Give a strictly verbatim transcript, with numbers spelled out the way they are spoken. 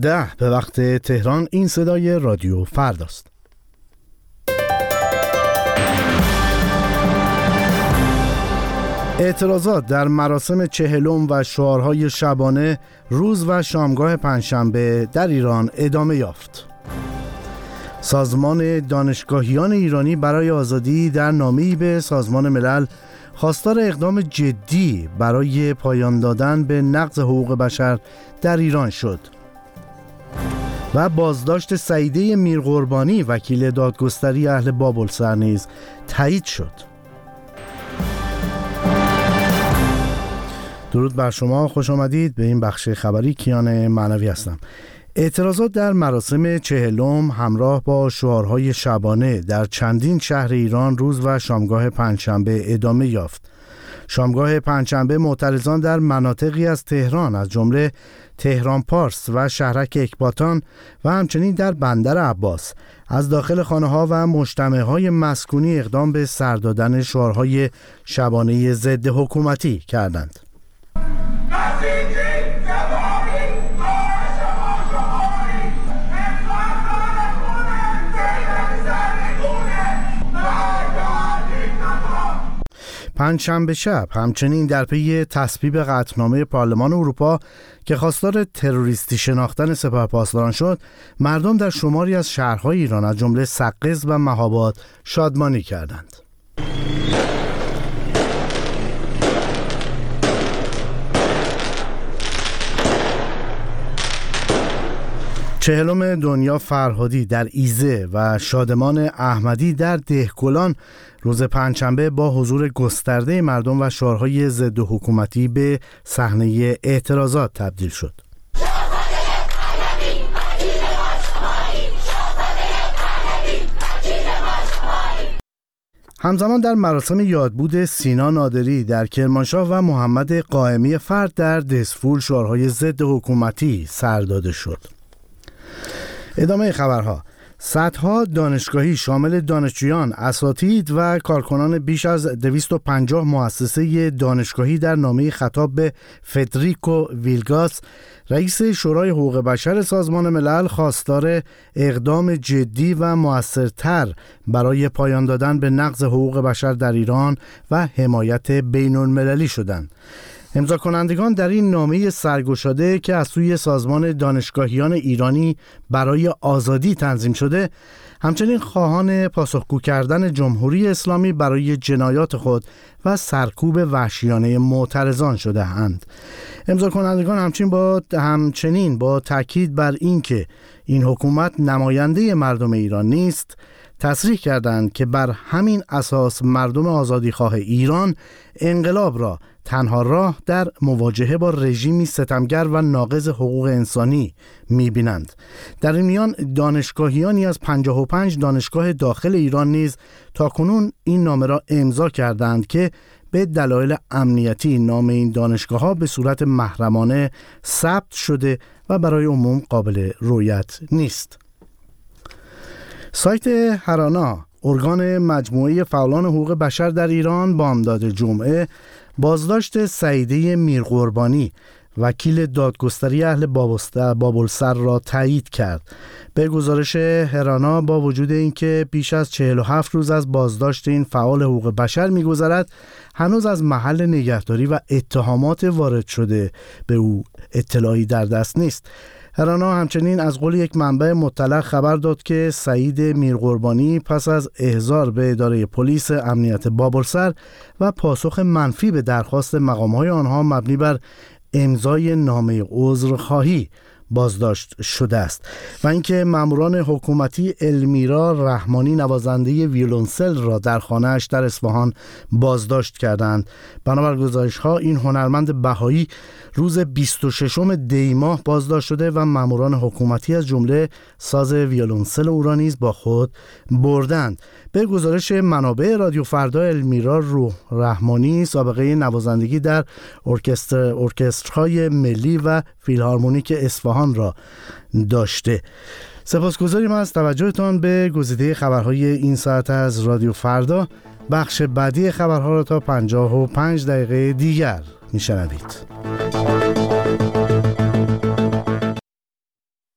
ده به وقت تهران. این صدای رادیو فرداست. اعتراضات در مراسم چهلم و شعارهای شبانه روز و شامگاه پنجشنبه در ایران ادامه یافت. سازمان دانشگاهیان ایرانی برای آزادی در نامه‌ای به سازمان ملل خواستار اقدام جدی برای پایان دادن به نقض حقوق بشر در ایران شد و بازداشت سعیده میرقربانی وکیل دادگستری اهل بابلسر نیز تایید شد. درود بر شما، خوش آمدید به این بخش خبری. کیان معنوی هستم. اعتراضات در مراسم چهلم همراه با شعارهای شبانه در چندین شهر ایران روز و شامگاه پنجشنبه ادامه یافت. شامگاه پنجشنبه معترضان در مناطقی از تهران از جمله تهران پارس و شهرک اکباتان و همچنین در بندر عباس از داخل خانه‌ها و مجتمع‌های مسکونی اقدام به سر دادن شعارهای شبانه ضد حکومتی کردند. پنجشنبه شب همچنین در پی تصویب قطعنامه پارلمان اروپا که خواستار تروریستی شناختن سپاهپاسداران شد، مردم در شماری از شهرهای ایران از جمله سقز و مهاباد شادمانی کردند. چهلم دنیا فرهادی در ایزه و شادمان احمدی در دهقلان روز پنجشنبه با حضور گسترده مردم و شعارهای ضد حکومتی به صحنه اعتراضات تبدیل شد. همزمان در مراسم یادبود سینا نادری در کرمانشاه و محمد قائمی فرد در دسفول شعارهای ضد حکومتی سر داده شد. ادامه خبرها. صدها دانشگاهی شامل دانشجویان، اساتید و کارکنان بیش از دویست و پنجاه مؤسسه دانشگاهی در نامه خطاب به فدریکو ویلگاس، رئیس شورای حقوق بشر سازمان ملل، خواستار اقدام جدی و مؤثرتر برای پایان دادن به نقض حقوق بشر در ایران و حمایت بین المللی شدند. امضا کنندگان در این نامه سرگشاده که از سوی سازمان دانشگاهیان ایرانی برای آزادی تنظیم شده، همچنین خواهان پاسخگو کردن جمهوری اسلامی برای جنایات خود و سرکوب وحشیانه معترضان شده اند. امضا کنندگان همچنین با همچنین با تاکید بر اینکه این حکومت نماینده مردم ایران نیست، تصریح کردند که بر همین اساس مردم آزادیخواه ایران انقلاب را تنها راه در مواجهه با رژیمی ستمگر و ناقض حقوق انسانی می‌بینند. در این میان دانشگاهیانی از پنجاه و پنج دانشگاه داخل ایران نیز تاکنون این نامه را امضا کردند که به دلایل امنیتی نام این دانشگاه‌ها به صورت محرمانه ثبت شده و برای عموم قابل رؤیت نیست. سایت هرانا، ارگان مجموعه فعالان حقوق بشر در ایران، بامداد جمعه بازداشت سعیده میرقربانی وکیل دادگستری اهل بابلسر را تایید کرد. به گزارش هرانا، با وجود اینکه بیش از چهل و هفت روز از بازداشت این فعال حقوق بشر می‌گذرد، هنوز از محل نگهداری و اتهامات وارد شده به او اطلاعی در دست نیست. هرانا همچنین از قول یک منبع مطلع خبر داد که سعید میرقربانی پس از احضار به اداره پلیس امنیت بابلسر و پاسخ منفی به درخواست مقام‌های آنها مبنی بر امضای نامه عذرخواهی بازداشت شده است و اینکه ماموران حکومتی المیرا رحمانی نوازنده ویولنسل را در خانه‌اش در اصفهان بازداشت کردند. بنابر گزارش‌ها این هنرمند بهایی روز بیست و ششم دی ماه بازداشت شده و ماموران حکومتی از جمله ساز ویولنسل او را نیز با خود بردند. به گزارش منابع رادیو فردا، المیرا روح رحمانی سابقه نوازندگی در ارکستر ارکسترهای ملی و فیلهارمونیک اصفهان را داشته. سپاسگزاریم از توجهتان به گزیده خبرهای این ساعت از رادیو فردا. بخش بعدی خبرها را تا پنجاه و پنج دقیقه دیگر میشنوید.